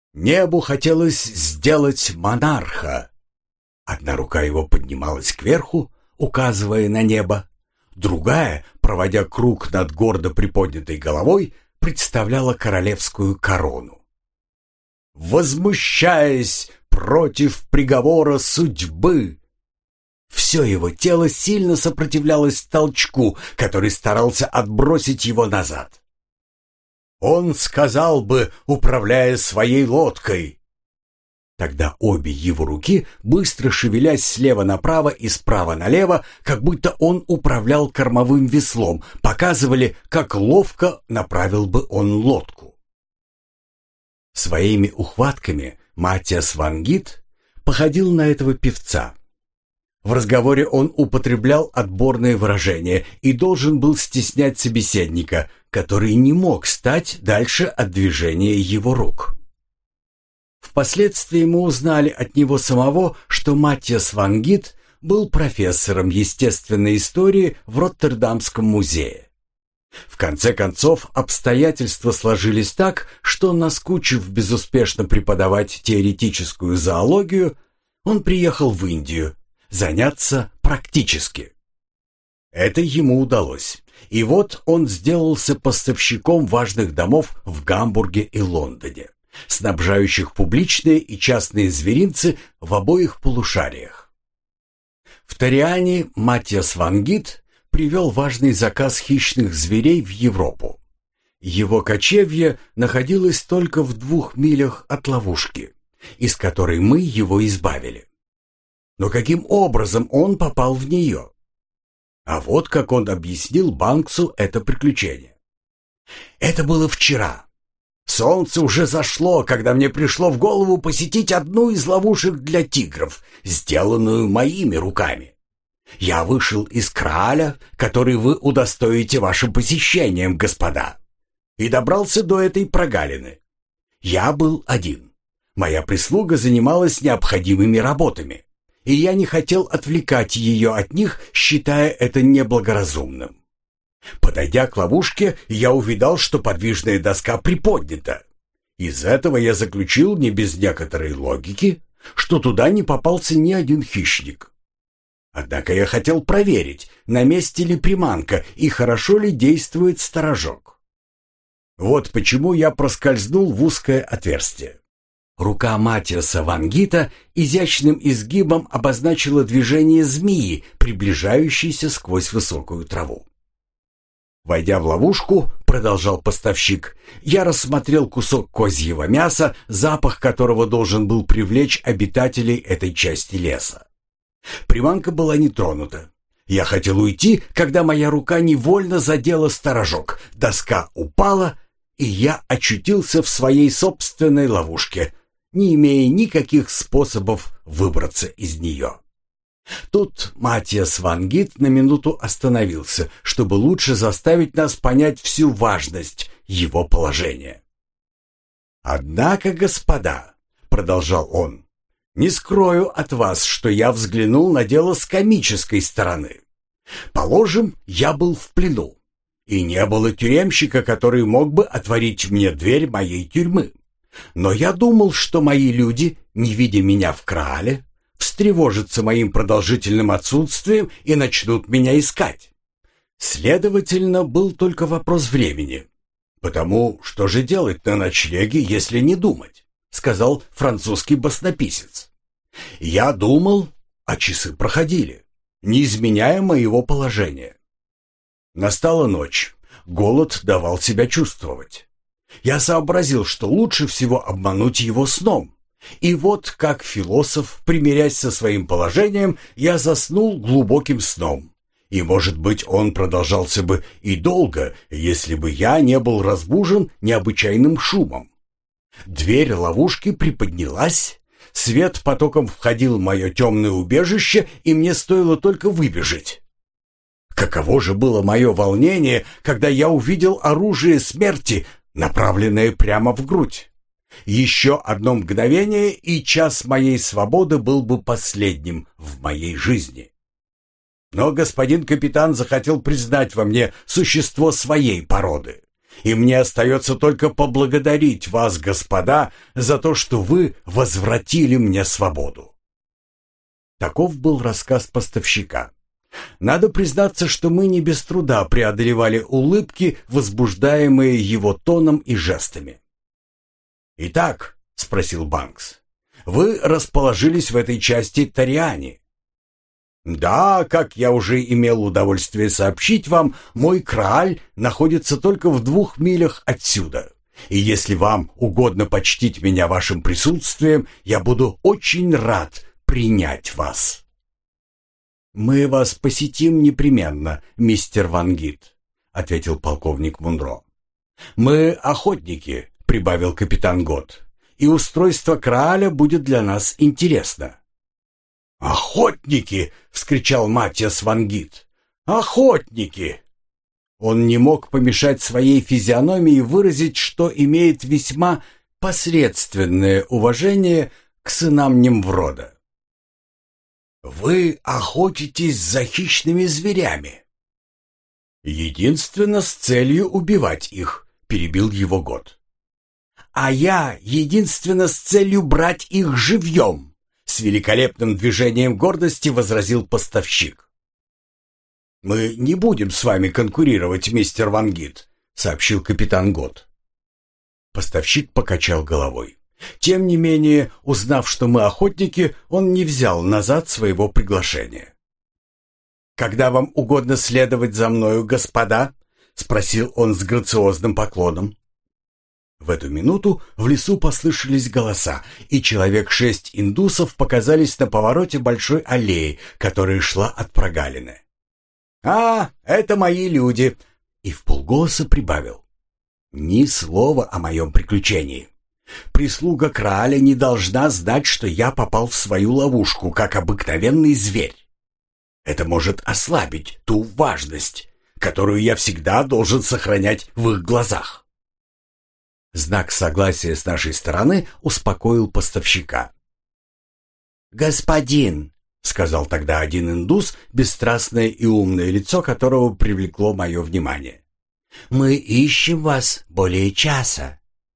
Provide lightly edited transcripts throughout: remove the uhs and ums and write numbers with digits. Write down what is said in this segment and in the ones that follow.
Небу хотелось сделать монарха. Одна рука его поднималась кверху, указывая на небо. Другая, проводя круг над гордо приподнятой головой, представляла королевскую корону. Возмущаясь против приговора судьбы, все его тело сильно сопротивлялось толчку, который старался отбросить его назад. Он сказал бы, управляя своей лодкой. Тогда обе его руки, быстро шевелясь слева направо и справа налево, как будто он управлял кормовым веслом, показывали, как ловко направил бы он лодку. Своими ухватками Маттиас ван Гит походил на этого певца. В разговоре он употреблял отборные выражения и должен был стеснять собеседника, который не мог стать дальше от движения его рук. Впоследствии мы узнали от него самого, что Маттиас ван Гит был профессором естественной истории в Роттердамском музее. В конце концов, обстоятельства сложились так, что, наскучив безуспешно преподавать теоретическую зоологию, он приехал в Индию заняться практически. Это ему удалось, и вот он сделался поставщиком важных домов в Гамбурге и Лондоне, снабжающих публичные и частные зверинцы в обоих полушариях. В Ториане Маттиас ван Гит привел важный заказ хищных зверей в Европу. Его кочевье находилось только в 2 милях от ловушки, из которой мы его избавили. Но каким образом он попал в нее? А вот как он объяснил Банксу это приключение. Это было вчера. Солнце уже зашло, когда мне пришло в голову посетить одну из ловушек для тигров, сделанную моими руками. Я вышел из Крааля, который вы удостоите вашим посещением, господа, и добрался до этой прогалины. Я был один. Моя прислуга занималась необходимыми работами, и я не хотел отвлекать ее от них, считая это неблагоразумным. Подойдя к ловушке, я увидал, что подвижная доска приподнята. Из этого я заключил, не без некоторой логики, что туда не попался ни один хищник. Однако я хотел проверить, на месте ли приманка и хорошо ли действует сторожок. Вот почему я проскользнул в узкое отверстие. Рука Маттиаса ван Гита изящным изгибом обозначила движение змеи, приближающейся сквозь высокую траву. Войдя в ловушку, продолжал поставщик, я рассмотрел кусок козьего мяса, запах которого должен был привлечь обитателей этой части леса. Приманка была не тронута. Я хотел уйти, когда моя рука невольно задела сторожок, доска упала, и я очутился в своей собственной ловушке, не имея никаких способов выбраться из нее. Тут Маттиас ван Гит на минуту остановился, чтобы лучше заставить нас понять всю важность его положения. «Однако, господа», — продолжал он, — «не скрою от вас, что я взглянул на дело с комической стороны. Положим, я был в плену, и не было тюремщика, который мог бы отворить мне дверь моей тюрьмы. Но я думал, что мои люди, не видя меня в Краале, встревожатся моим продолжительным отсутствием и начнут меня искать. Следовательно, был только вопрос времени. Потому что же делать на ночлеге, если не думать?» — сказал французский баснописец. «Я думал, а часы проходили, не изменяя моего положения. Настала ночь, голод давал себя чувствовать. Я сообразил, что лучше всего обмануть его сном. И вот, как философ, примирясь со своим положением, я заснул глубоким сном. И, может быть, он продолжался бы и долго, если бы я не был разбужен необычайным шумом. Дверь ловушки приподнялась, свет потоком входил в мое темное убежище, и мне стоило только выбежать. Каково же было мое волнение, когда я увидел оружие смерти, направленное прямо в грудь. Еще одно мгновение, и час моей свободы был бы последним в моей жизни. Но господин капитан захотел признать во мне существо своей породы, И мне остается только поблагодарить вас, господа, за то, что вы возвратили мне свободу». Таков был рассказ поставщика. Надо признаться, что мы не без труда преодолевали улыбки, возбуждаемые его тоном и жестами. «Итак», — спросил Банкс, — «вы расположились в этой части Ториани?» «Да, как я уже имел удовольствие сообщить вам, мой крааль находится только в 2 милях отсюда. И если вам угодно почтить меня вашим присутствием, я буду очень рад принять вас». «Мы вас посетим непременно, мистер Ван Гит», — ответил полковник Мунро. «Мы охотники», — прибавил капитан Гот, «и устройство крааля будет для нас интересно». «Охотники!» — вскричал Матиас Ван Гит. «Охотники!» Он не мог помешать своей физиономии выразить, что имеет весьма посредственное уважение к сынам Немврода. «Вы охотитесь за хищными зверями?» «Единственно с целью убивать их», — перебил его Гот. «А я единственно с целью брать их живьем», — с великолепным движением гордости возразил поставщик. «Мы не будем с вами конкурировать, мистер Ван Гит», — сообщил капитан Гот. Поставщик покачал головой. Тем не менее, узнав, что мы охотники, он не взял назад своего приглашения. «Когда вам угодно следовать за мною, господа?» — спросил он с грациозным поклоном. В эту минуту в лесу послышались голоса, и человек 6 индусов показались на повороте большой аллеи, которая шла от прогалины. «А, это мои люди!» — и вполголоса прибавил. «Ни слова о моем приключении. Прислуга крааля не должна знать, что я попал в свою ловушку, как обыкновенный зверь. Это может ослабить ту важность, которую я всегда должен сохранять в их глазах». Знак согласия с нашей стороны успокоил поставщика. «Господин», — сказал тогда один индус, бесстрастное и умное лицо которого привлекло мое внимание, — «мы ищем вас более часа».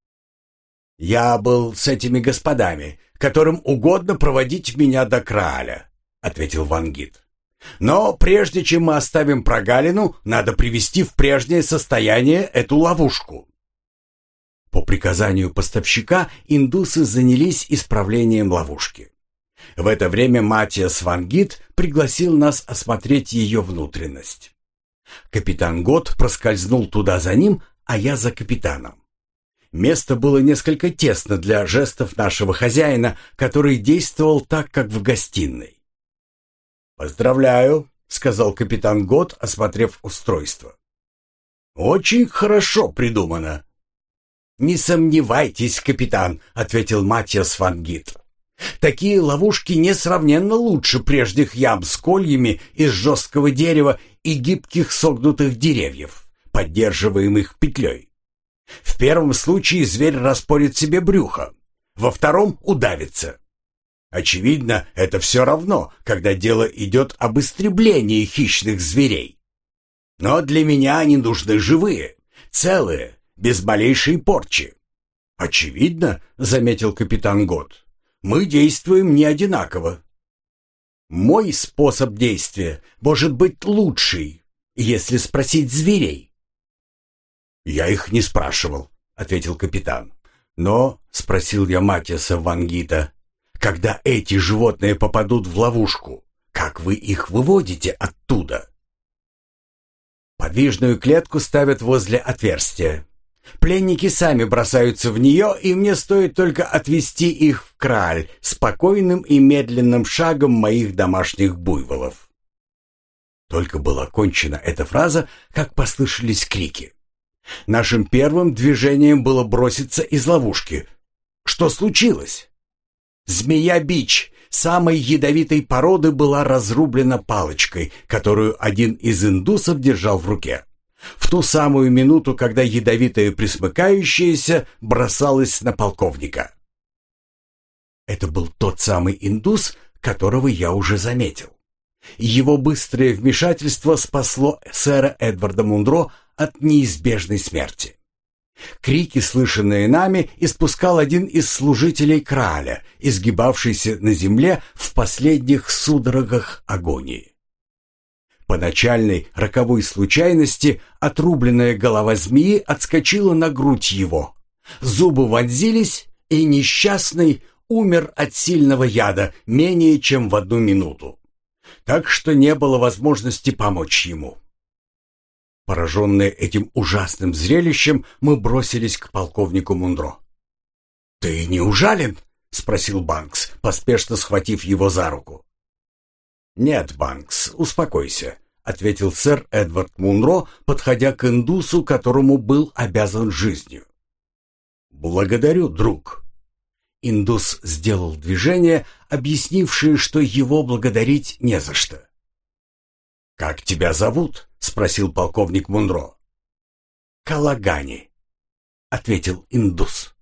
«Я был с этими господами, которым угодно проводить меня до крааля», — ответил Ван Гит. «Но прежде чем мы оставим прогалину, надо привести в прежнее состояние эту ловушку». По приказанию поставщика индусы занялись исправлением ловушки. В это время Матиас Ван Гит пригласил нас осмотреть ее внутренность. Капитан Гот проскользнул туда за ним, а я за капитаном. Место было несколько тесно для жестов нашего хозяина, который действовал так, как в гостиной. «Поздравляю», — сказал капитан Гот, осмотрев устройство. «Очень хорошо придумано». «Не сомневайтесь, капитан», — ответил Матиас Ван Гит. «Такие ловушки несравненно лучше прежних ям с кольями из жесткого дерева и гибких согнутых деревьев, поддерживаемых петлей. В первом случае зверь распорит себе брюхо, во втором удавится. Очевидно, это все равно, когда дело идет об истреблении хищных зверей. Но для меня они нужны живые, целые, без малейшей порчи. Очевидно, заметил капитан Гот, мы действуем не одинаково. Мой способ действия может быть лучший, если спросить зверей. «Я их не спрашивал», — ответил капитан. «Но, — спросил я Матиаса Ван Гита, — когда эти животные попадут в ловушку, как вы их выводите оттуда?» «Подвижную клетку ставят возле отверстия. Пленники сами бросаются в нее, и мне стоит только отвести их в крааль спокойным и медленным шагом моих домашних буйволов». Только была кончена эта фраза, как послышались крики. Нашим первым движением было броситься из ловушки. Что случилось? Змея-бич самой ядовитой породы была разрублена палочкой, которую один из индусов держал в руке, в ту самую минуту, когда ядовитая пресмыкающаяся бросалась на полковника. Это был тот самый индус, которого я уже заметил. Его быстрое вмешательство спасло сэра Эдварда Мунро от неизбежной смерти. Крики, слышанные нами, испускал один из служителей Крааля, изгибавшийся на земле в последних судорогах агонии. По начальной роковой случайности отрубленная голова змеи отскочила на грудь его. Зубы вонзились, и несчастный умер от сильного яда менее чем в 1 минуту. Так что не было возможности помочь ему. Пораженные этим ужасным зрелищем, мы бросились к полковнику Мунро. «Ты не ужален?» — спросил Банкс, поспешно схватив его за руку. «Нет, Банкс, успокойся», — ответил сэр Эдвард Мунро, подходя к индусу, которому был обязан жизнью. «Благодарю, друг». Индус сделал движение, объяснившее, что его благодарить не за что. «Как тебя зовут?» — спросил полковник Мунро. «Калагани», — ответил индус.